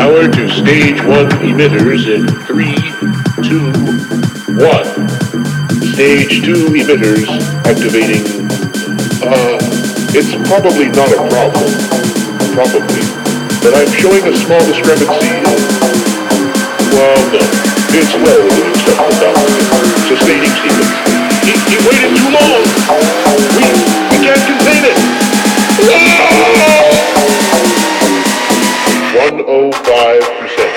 power to stage one emitters in 3, 2, 1. Stage two emitters activating. It's probably not a problem. Probably. But I'm showing a small discrepancy. Well, no. It's well within acceptable bounds. Sustaining sequence. He waited too long! We can't contain it! 105%.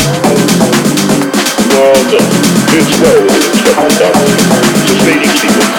It's well within acceptable bounds. Sustaining sequence.